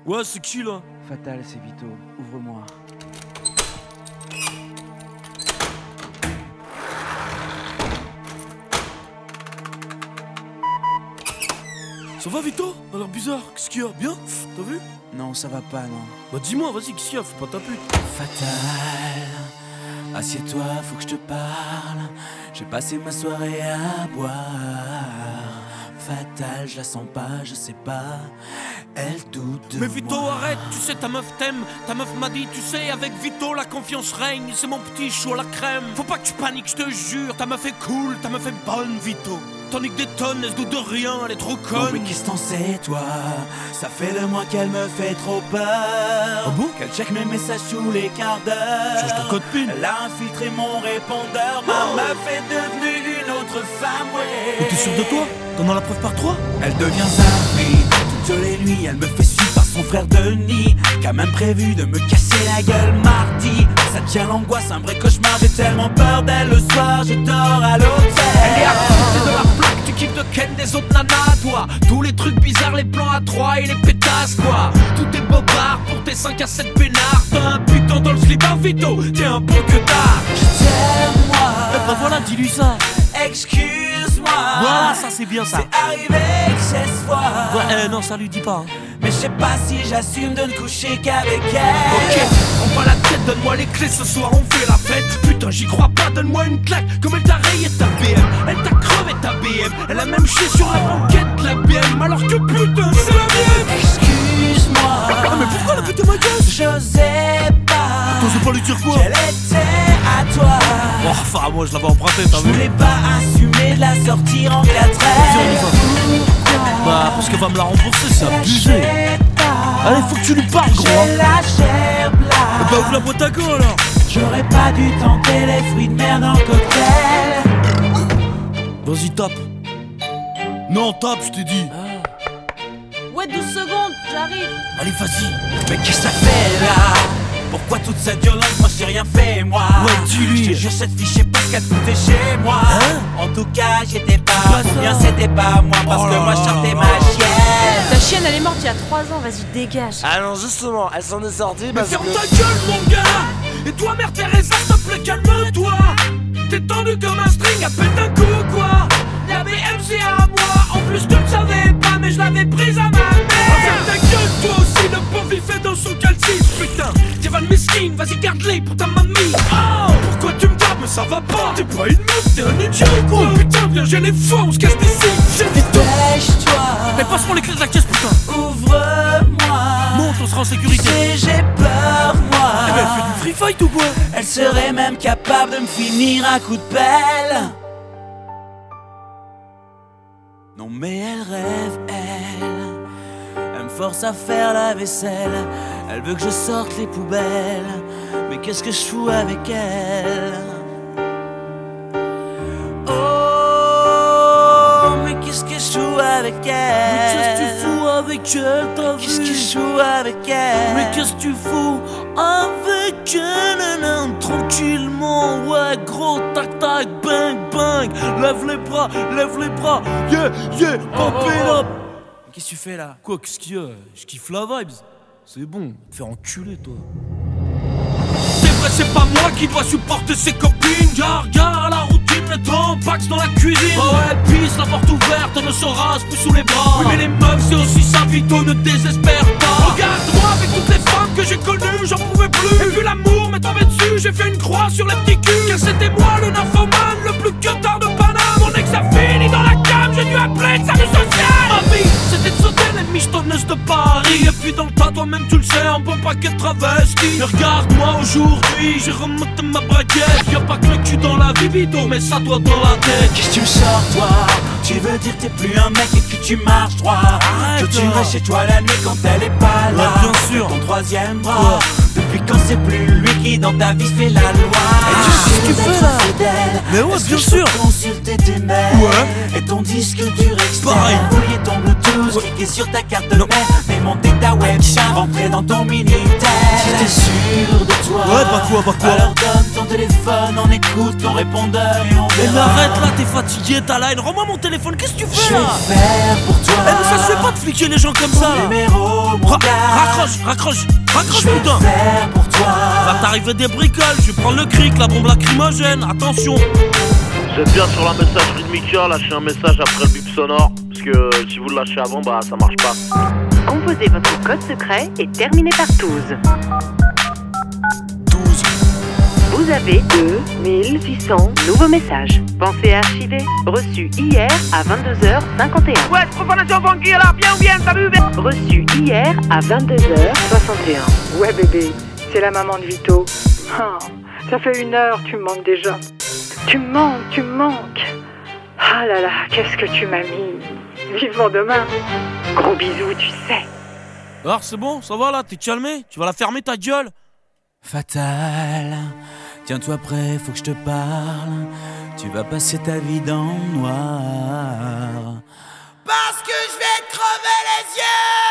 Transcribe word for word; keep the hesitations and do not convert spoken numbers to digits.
Ouais, c'est qui là? Fatal, c'est Vito. Ouvre-moi. Ça va Vito? A l'air bizarre, qu'est-ce qu'il y a? Bien? T'as vu? Non, ça va pas, non. Bah dis-moi, vas-y, qu'est-ce qu'il y a? Fais pas ta pute. Fatal, assieds-toi, faut que je te parle. J'ai passé ma soirée à boire. Fatal, je la sens pas, je sais pas. Elle doute de Mais Vito, moi. arrête, tu sais, ta meuf t'aime. Ta meuf m'a dit, tu sais, avec Vito, la confiance règne. C'est mon petit chou à la crème. Faut pas que tu paniques, je te jure. Ta meuf est cool, ta meuf est bonne, Vito. T'en niques des tonnes, elle se doute de rien, elle est trop Oh, conne. mais qu'est-ce t'en sais, toi? Ça fait le mois qu'elle me fait trop peur. Ah bon? Qu'elle check mes messages tous les quarts d'heure. Change ton code PIN. Elle a infiltré mon répondeur. Ma meuf est devenue une autre femme, ouais. Mais t'es sûr de toi? T'en as la preuve par trois? Elle devient zappée toutes les nuits. Elle me fait suivre par son frère Denis, qui a même prévu de me casser la gueule mardi. Ça tient l'angoisse, un vrai cauchemar. J'ai tellement peur d'elle le soir, je dors à l'hôtel. Elle est affectée de la plaque, tu kiffes de Ken des autres nanas, toi. Tous les trucs bizarres, les plans à trois et les pétasses, quoi. Tout est bobard pour tes cinq à sept peinards. T'as un putain dans le slip, un Vito, t'es un bon que tard. Je t'aime, moi. Eh bah voilà, dis-lui ça. Excuse-moi. Voilà, ça c'est bien ça. C'est arrivé seize fois. Ouais, euh, non, ça lui dit pas. Hein. Mais je sais pas si j'assume de ne coucher qu'avec elle. Ok, prends pas la tête, donne-moi les clés, ce soir on fait la fête. Putain, j'y crois pas, donne-moi une claque. Comme elle t'a rayé ta B M, elle t'a crevé ta B M. Elle a même chié sur la banquette de la B M. Alors que putain, c'est la mienne. Excuse-moi. Ah, mais pourquoi la putain ma gueule? J'osais pas. T'osais pas lui dire quoi? Qu'elle était à toi. Oh, enfin, moi je l'avais emprunté, t'as Je vu? voulais pas assumer de la sortir en quatre Vas-y, on y va. heures. Bah, parce qu'elle va me la rembourser, c'est abusé. Allez, faut que tu lui parles, gros. J'ai la chair Bah, blague. ouvre la boîte à gants alors. J'aurais pas dû tenter les fruits de mer dans le cocktail. Vas-y, tape. Non, tape, je t'ai dit. Ouais, douze secondes, j'arrive. Allez, vas-y. Mais qu'est-ce que ça fait là? Pourquoi toute cette violence? Moi j'ai rien fait, moi. Ouais, dis-lui. Je te jure, cette fille, je sais pas ce qu'elle foutait chez moi. Hein? En tout cas, j'étais pas Pas ou bien ça. c'était pas moi. Parce Oh que là moi, je là sortais là ma là. chienne. Ta chienne, elle est morte il y a trois ans, vas-y, dégage. Ah non, justement, elle s'en est sortie Mais parce ferme que... ta gueule, mon gars. Et toi, mère Teresa, s'il te plaît, calme-toi. T'es tendu comme un string, appelle d'un coup, quoi. La B M, c'est à moi. En plus, tu le savais pas, mais je l'avais prise à ma mère. Ferme ta gueule, toi aussi, le pauvre, il fait dans son calcif. Putain, t'es Van Mesquine, vas-y, garde-les pour ta mamie. Oh, pourquoi tu me gardes? Mais ça va pas. T'es pas une meuf, t'es un ninja, quoi. Oh, putain, viens, j'ai les fois, on se casse d'ici. J'ai vite. Dépêche-toi. Mais passe-moi les clés de la caisse, putain. Ouvre-moi. Monte, on sera en sécurité. Et j'ai peur, moi. Eh ben, elle fait du free fight ou quoi? Elle serait même capable de me finir à coup de pelle. Non mais elle rêve, elle. Elle me force à faire la vaisselle. Elle veut que je sorte les poubelles. Mais qu'est-ce que je fous avec elle? Oh, mais qu'est-ce que je fous avec elle? Qu'est-ce que tu fous avec elle, t'as vu? Qu'est-ce que je fous avec elle? Mais qu'est-ce que tu fous avec elle, nan, tranquillement, ouais, gros, tac tac, bang bang, lève les bras, lève les bras, yeah, yeah, pump it up. Qu'est-ce que tu fais là? Quoi, qu'est-ce qu'il y a? Je kiffe la vibes. C'est bon, te faire enculer, toi. C'est vrai, c'est pas moi qui dois supporter ses copines. Gare, gare à la routine, le temps pax dans la cuisine. Oh ouais, pisse, la porte ouverte, on ne se rase plus sous les bras. Oui, mais les meufs, c'est aussi ça, Vito, ne désespère pas. Regarde-moi avec toutes les femmes que j'ai connues, j'en pouvais plus. J'ai vu l'amour m'est tombé dessus, j'ai fait une croix sur les petits culs. Car c'était moi le nymphomane, le plus cutard de Paname. Mon ex a fini dans la cam, j'ai dû appeler le salut social. Ma vie, c'était de sauter les michetonneuses de Paris. Et puis dans le tas, toi-même tu le sais, un bon paquet de travestis. Mais regarde-moi aujourd'hui, j'ai remonté ma braguette. Y'a pas que le cul dans la vie, Vito, mais ça toi dans la tête. Qu'est-ce que tu me sors, toi? Tu veux dire que t'es plus un mec et que tu marches droit? Arrête, Que tu toi. restes chez toi la nuit quand elle est pas là? Ouais, bien sûr. Ton troisième bras. Quoi? Depuis quand c'est plus lui qui dans ta vie fait la loi? Et tu sais ce que tu fais, là? Fidèle. Mais ouais, Est-ce bien que je sûr. peux consulter tes mails? Ouais. Et ton disque dur externe. Pareil. Fouiller ton Bluetooth, cliquer sur ta carte de Non. mail. Mais monter ta webcam, rentrer dans ton Minitel. Si t'es sûr de toi, Ouais, bah quoi, bah quoi? alors donne ton téléphone, on écoute ton répondeur et on Eh mais verra. arrête là, t'es fatigué, t'as la haine. Rends-moi mon téléphone, qu'est-ce que tu Je fais vais là? faire pour toi. Eh mais ça se fait pas de fliquer les gens comme ça là. Numéro, mon Ra- gars. Raccroche, raccroche, raccroche Je vais putain. le faire pour toi. Va t'arriver des bricoles, je vais prendre le cric, la bombe lacrymogène, attention. Vous êtes bien sur la messagerie de Mika, lâchez un message après le bip sonore. Parce que euh, si vous le lâchez avant, bah ça marche pas. Composez votre code secret et terminez par douze. douze. Vous avez deux mille six cents nouveaux messages. Pensez à archiver. Reçu hier à vingt-deux heures cinquante et un. Ouais, profanation funky là, bien ou bien, t'as vu? Reçu hier à vingt-deux heures soixante et un. Ouais bébé, c'est la maman de Vito. Ah, ça fait une heure, tu me manques déjà. Tu me manques, tu me manques. Ah là là, qu'est-ce que tu m'as mis. Vivement demain. Gros bisous, tu sais. Alors c'est bon, ça va là, t'es calmé? Tu vas la fermer ta gueule? Fatal, tiens-toi prêt, faut que je te parle. Tu vas passer ta vie dans le noir. Parce que je vais te crever les yeux.